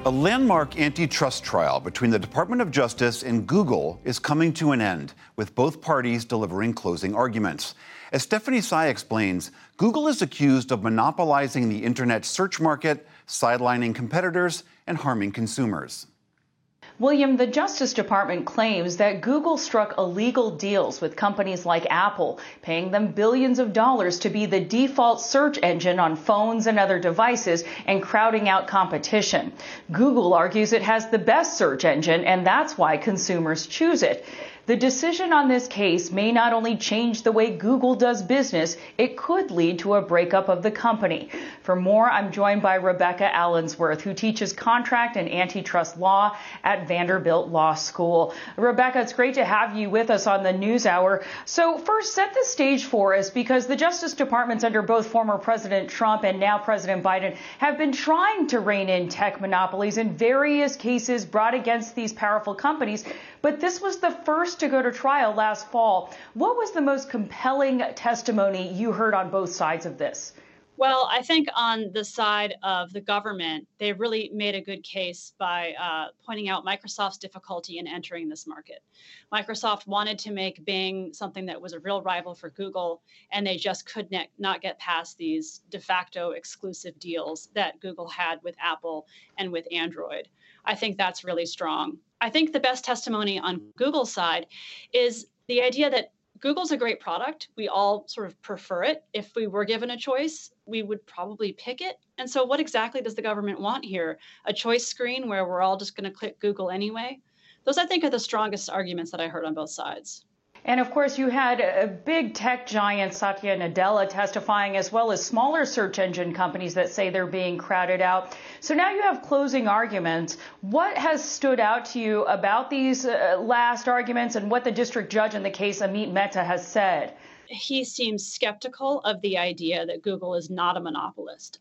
A landmark antitrust trial between the Department of Justice and Google is coming to an end, with both parties delivering closing arguments. As Stephanie Tsai explains, Google is accused of monopolizing the internet search market, sidelining competitors, and harming consumers. William, the Justice Department claims that Google struck illegal deals with companies like Apple, paying them billions of dollars to be the default search engine on phones and other devices and crowding out competition. Google argues it has the best search engine, and that's why consumers choose it. The decision on this case may not only change the way Google does business, it could lead to a breakup of the company. For more, I'm joined by Rebecca Allensworth, who teaches contract and antitrust law at Vanderbilt Law School. Rebecca, it's great to have you with us on the NewsHour. So first, set the stage for us, because the Justice Departments under both former President Trump and now President Biden have been trying to rein in tech monopolies in various cases brought against these powerful companies. But this was the first to go to trial last fall. What was the most compelling testimony you heard on both sides of this? Well, I think on the side of the government, they really made a good case by pointing out Microsoft's difficulty in entering this market. Microsoft wanted to make Bing something that was a real rival for Google, and they just could not get past these de facto exclusive deals that Google had with Apple and with Android. I think that's really strong. I think the best testimony on Google's side is the idea that Google's a great product. We all sort of prefer it. If we were given a choice, we would probably pick it. And so what exactly does the government want here? A choice screen where we're all just going to click Google anyway? Those, I think, are the strongest arguments that I heard on both sides. And of course, you had a big tech giant, Satya Nadella, testifying, as well as smaller search engine companies that say they're being crowded out. So now you have closing arguments. What has stood out to you about these last arguments and what the district judge in the case, Amit Mehta, has said? He seems skeptical of the idea that Google is not a monopolist.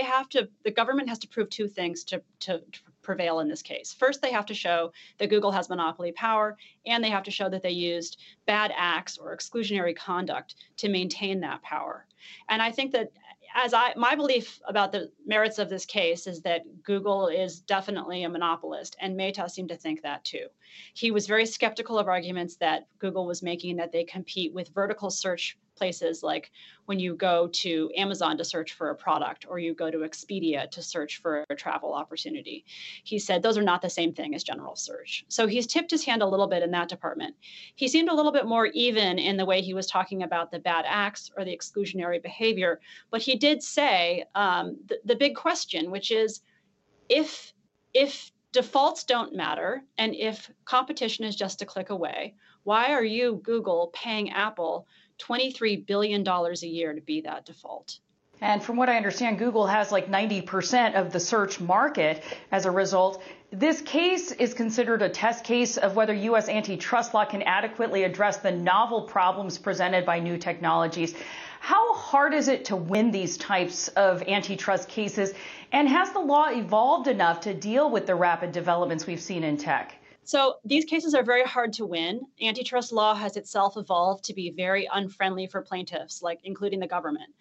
The government has to prove two things to prevail in this case. First, they have to show that Google has monopoly power, and they have to show that they used bad acts or exclusionary conduct to maintain that power. And I think that my belief about the merits of this case is that Google is definitely a monopolist, and Mehta seemed to think that too. He was very skeptical of arguments that Google was making that they compete with vertical search places, like when you go to Amazon to search for a product or you go to Expedia to search for a travel opportunity. He said those are not the same thing as general search. So he's tipped his hand a little bit in that department. He seemed a little bit more even in the way he was talking about the bad acts or the exclusionary behavior. But he did say the big question, which is if defaults don't matter and if competition is just a click away, why are you, Google, paying Apple $23 billion a year to be that default? And from what I understand, Google has like 90% of the search market as a result. This case is considered a test case of whether U.S. antitrust law can adequately address the novel problems presented by new technologies. How hard is it to win these types of antitrust cases? And has the law evolved enough to deal with the rapid developments we've seen in tech? So these cases are very hard to win. Antitrust law has itself evolved to be very unfriendly for plaintiffs, like including the government.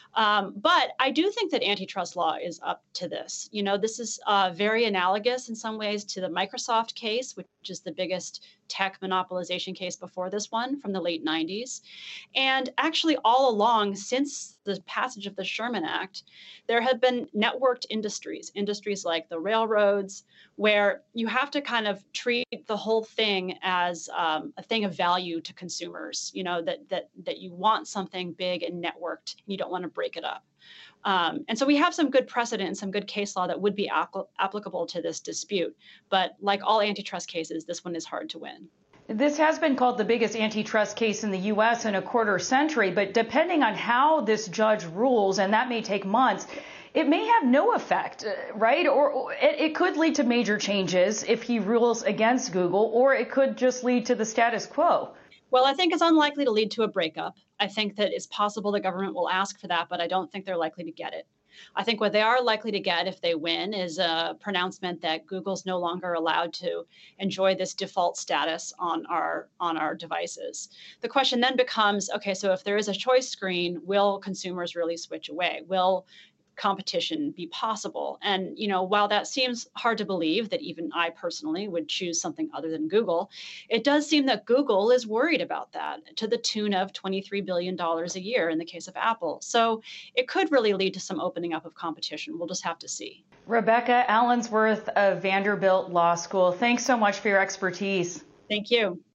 But I do think that antitrust law is up to this. You know, this is very analogous in some ways to the Microsoft case, which is the biggest tech monopolization case before this one from the late 90s. And actually all along since the passage of the Sherman Act, there have been networked industries like the railroads, where you have to kind of treat the whole thing as a thing of value to consumers, you know, that you want something big and networked, and you don't want to break it up. And so we have some good precedent and some good case law that would be applicable to this dispute. But like all antitrust cases, this one is hard to win. This has been called the biggest antitrust case in the U.S. in a quarter century. But depending on how this judge rules, and that may take months, it may have no effect, right? Or it could lead to major changes if he rules against Google, or it could just lead to the status quo. Well, I think it's unlikely to lead to a breakup. I think that it's possible the government will ask for that, but I don't think they're likely to get it. I think what they are likely to get if they win is a pronouncement that Google's no longer allowed to enjoy this default status on our devices. The question then becomes, okay, so if there is a choice screen, will consumers really switch away? Will competition be possible. And, while that seems hard to believe that even I personally would choose something other than Google, it does seem that Google is worried about that to the tune of $23 billion a year in the case of Apple. So it could really lead to some opening up of competition. We'll just have to see. Rebecca Allensworth of Vanderbilt Law School, thanks so much for your expertise. Thank you.